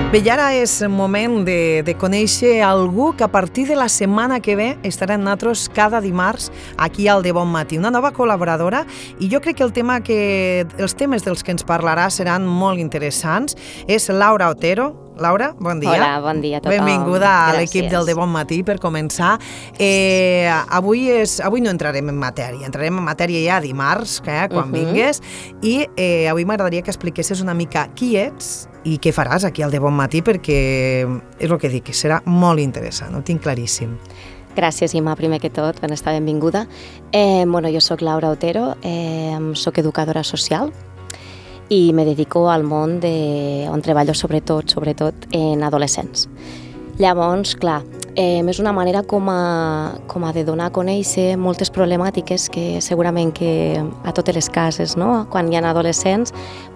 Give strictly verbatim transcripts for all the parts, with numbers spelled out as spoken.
Bé, i ara és moment de, de conèixer algú que a partir de la setmana que ve estarà amb nosaltres cada dimarts aquí al De Bon Matí, una nova col·laboradora, i jo crec que, el tema que els temes dels que ens parlarà seran molt interessants. És Laura Otero. Laura, bon dia. Hola, bon dia a tothom. Benvinguda a l'equip del De Bon Matí per començar. Eh, avui, és, avui no entrarem en matèria, entrarem en matèria ja dimarts, eh, quan uh -huh. vingues, i eh, avui m'agradaria que expliquessis una mica qui ets i què faràs aquí al De Bon Matí, perquè és el que dic, serà molt interessant, ho tinc claríssim. Gràcies, Imma, primer que tot, per estar benvinguda. Eh, bueno, jo sóc Laura Otero, eh, sóc educadora social i me dedico al món de, on treballo sobretot, sobretot en adolescents. Llavors, clar, eh, és una manera com a, com a de donar a conèixer moltes problemàtiques que segurament que a totes les cases, no?, quan hi ha adolescents,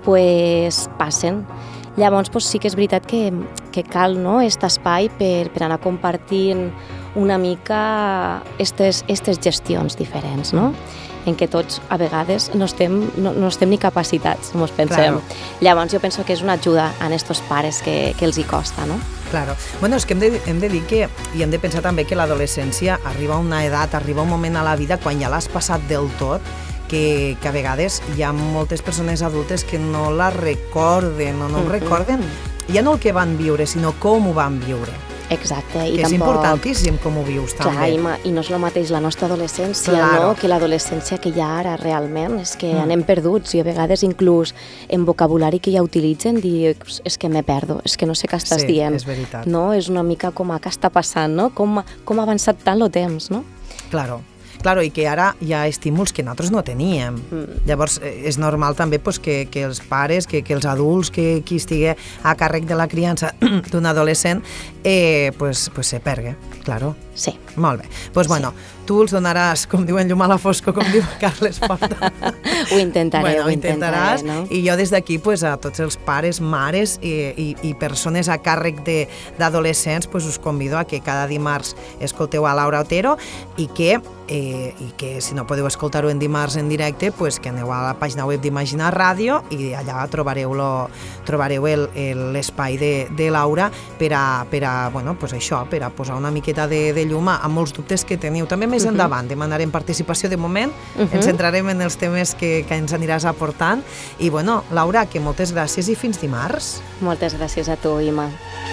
pues, passen. Llavors, pues, sí que és veritat que, que cal, no?, aquest espai per, per anar compartint una mica estes, estes gestions diferents, no?, en què tots a vegades no estem, no, no estem ni capacitats, mos pensem. Claro. Llavors jo penso que és una ajuda a estos pares que, que els hi costa, no? Claro. Bueno, és que hem de, hem de dir que, i hem de pensar també que l'adolescència arriba a una edat, arriba un moment a la vida quan ja l'has passat del tot, que, que a vegades hi ha moltes persones adultes que no la recorden o no ho mm -hmm. recorden, ja no el que van viure, sinó com ho van viure. Exacte. I que és tampoc... importantíssim com ho vius, també. Clar, i, i no és el mateix la nostra adolescència, claro. no?, que l'adolescència que hi ha ara realment. És que mm. anem perduts i a vegades inclús en vocabulari que ja utilitzen dius, és que me perdo, és que no sé què estàs sí, dient. És veritat. No? És una mica com a què està passant, no? Com, com ha avançat tant el temps, no? Claro. Claro, i que ara hi ha estímuls que nosaltres no teníem. Mm. Llavors, és normal també pues, que, que els pares, que, que els adults, que qui estigui a càrrec de la criança d'un adolescent, eh, pues, pues se pergue, claro. Sí. Molt bé. Pues, bueno, sí. Tu els donaràs, com diuen, llum a la foscor, com diu Carles Porta. Ho intentaré, bueno, ho intentaràs, no? I jo des d'aquí, pues, a tots els pares, mares i, i, i persones a càrrec d'adolescents, pues, us convido a que cada dimarts escolteu a Laura Otero i que, eh, i que si no podeu escoltar-ho en dimarts en directe, pues, que aneu a la pàgina web d'Imagina Ràdio i allà trobareu, lo, trobareu l'espai de, de Laura per a, per a, bueno, pues això, per a posar una miqueta de, de llum a molts dubtes que teniu. També més uh -huh. endavant demanarem participació. De moment uh -huh. ens centrarem en els temes que, que ens aniràs aportant. I bueno, Laura, que moltes gràcies i fins dimarts. Moltes gràcies a tu, Imma.